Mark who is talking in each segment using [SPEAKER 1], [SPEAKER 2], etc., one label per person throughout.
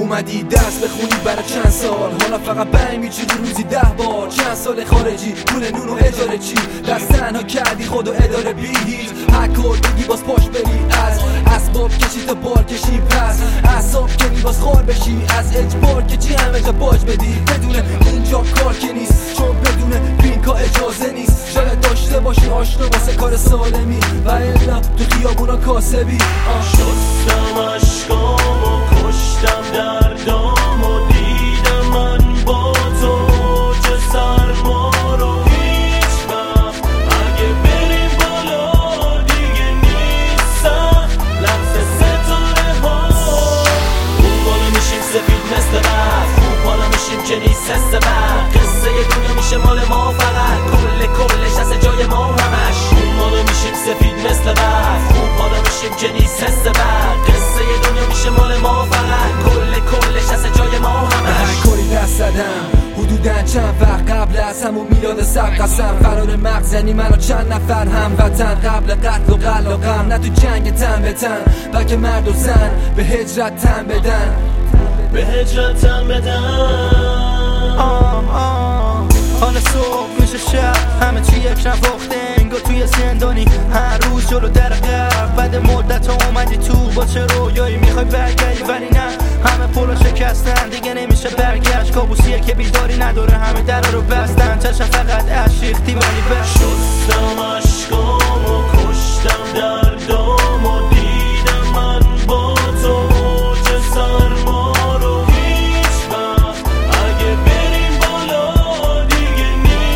[SPEAKER 1] اومدی درس بخونی برای چند سال، حالا فقط بنگ میچینی روزی 10 بار. چند سال خارجی، پول نون و اجاره چی؟ دست تنها کردی خود و اداره بی هیچ. هکر بگی باز پاش بری از اسباب کشی تا بار کشی، پس اعصاب کنی باز خار بشی از اجبار که چی همه جا باج بدی. بدون اینجا کار که نیست، چون بدون پینکا اجازه نیست. شاید داشته باشی آشنا واسه کار سالمی و الا تو خیابونا کاسبی.
[SPEAKER 2] شستم عشقامو کشتم دردامو، دیدم من با تو چه سرما رو. هیچ وقت اگه بریم بالا دیگه نیستم لمس ستاره ها. اون بالا میشیم سفید مثل برف، اون بالا میشیم که نیست حس برق. قصه دنیا میشه مال ما فقط، کلش از جای ما همش. اون بالا میشیم سفید مثل برف، اون بالا میشیم که نیست حس برق. قصه دنیا میشه مال ما فقط، کلش از جای ما همش.
[SPEAKER 1] کاری دست زدم حدوداً چند وقت قبل از همون میلاد سبق قسم. فرار مغز یعنی من و چند نفر هموطن، قبل قتل و قلاقم نه تو جنگ تن به تن، بلکه مرد و زن به هجرت تن بدن،
[SPEAKER 2] به هجرت تن بدن.
[SPEAKER 3] حالا صبح میشه شب، همه چی یک نواخته انگار توی زندانی. هر روز جلو در قبل، بعد مدت ها اومدی تو با چه رویایی میخوای برگردی ولی نه، همه پولا شکستن دیگه نمیشه برگشت. کابوسیه که بیداری نداره، همه در رو بستن، چشم فقط اشیختی ولی بس.
[SPEAKER 2] شستم عشقامو کشتم دردامو، دیدم من با تو چه سرما رو. هیچ وقت اگه بریم بالا دیگه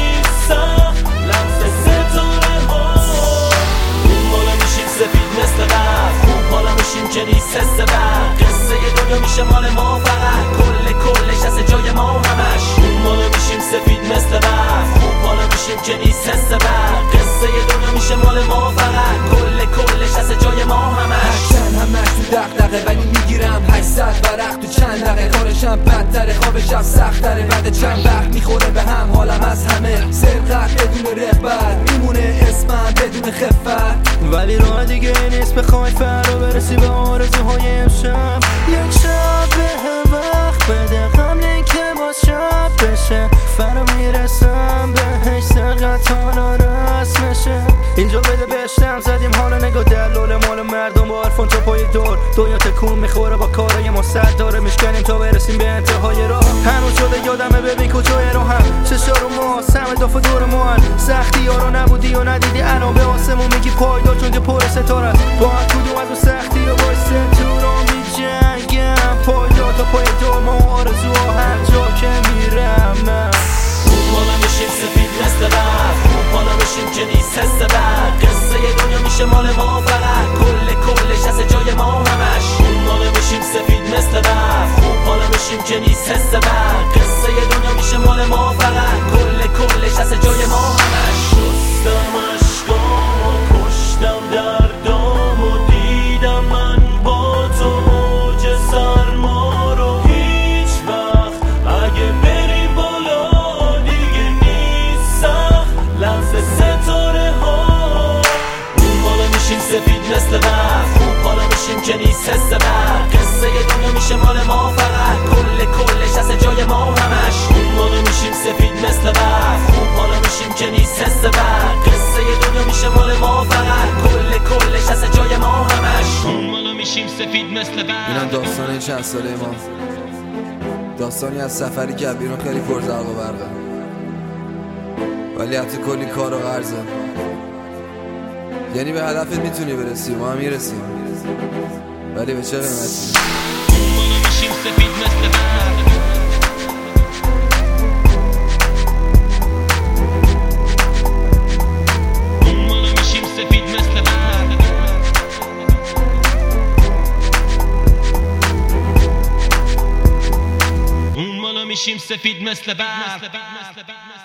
[SPEAKER 2] نیستم لمس ستاره ها. اون بالا میشیم سفید مثل برف، اون بالا میشیم که نیست حس برق. قصه دنیا میشه مال ما فقط، کلش از جای ما همش. اون بالا میشیم سفید مثل برف، اون بالا میشیم که نیست حس برق. قصه دنیا میشه مال ما فقط، کلش از جای ما همش.
[SPEAKER 1] هرچند همش تو دغدغه ولی میگیرم 800 ورق تو چند دقیقه. کارشم بدتره، خوابشم سختره، بعد چند وقت میخوره به هم حالم از همه. سرقت بدون رغبت میمونه اسمم بدون خفت،
[SPEAKER 3] ولی راه دیگه نیست بخوای فردا برسی به آرزوهای امشب. یک شب به وقت بده قبل اینکه باز شب بشه، فردا میرسم بهش سرقت حالا رسمشه. اینجا بده بشتم زدیم حالا نگاه دلال مال مردم با عرفان تا پای دور. دنیا تکون میخوره با کارای ما سر داره، میشکنیم تا برسیم به انتهای راه. هنوز شده یادمه ببین کجای راهم، چشا رو ما سم داف دور ما هن. سختی ها رو نبودی و ندیدی الان به آسمون میگی پایدار چون که پر ستاره است. با هر کدوم از اون سختی ها بایسته تو رو میجنگم، پایدار تا پای دور ما آرزوها هر جا که میرم.
[SPEAKER 2] اون بالا میشیم سفید مثل برف، اون بالا میشیم که نیست حس برق. قصه دنیا میشه مال ما فقط، کلش از جای ما همش. اون بالا میشیم سفید مثل برف، اون بالا میشیم که نیست حس برق. قصه دنیا میشه مال ما فقط، کلش از جای ما همش. شستم عشقامو کشتم دردامو، دیدم من با تو موج سرما رو. هیچ وقت اگه بریم بالا دیگه نیستم لمس ستاره ها. اون بالا میشیم سفید مثل برف، اون بالا میشیم که نیست حس برق. قصه دنیا میشه مال ما فقط، کلش از جای ما همش. اون بالا میشیم سفید مثل برف، اون بالا میشیم که نیست حس برق. قصه دنیا میشه مال ما فقط، کلش از جای ما همش. اون بالا میشیم سفید مثل برف.
[SPEAKER 1] اینم داستان چند ساله ما، داستانی از سفری که بیرون خیلی پرزرق و برقه، ولی حتی کلی کار و غرضه. یعنی به هدفت میتونی برسی، ما هم میرسیم، ولی به چه قیمتی؟
[SPEAKER 2] اون بالا میشیم سفید مثل برف. اون بالا میشیم سفید مثل برف. اون بالا میشیم سفید مثل برف.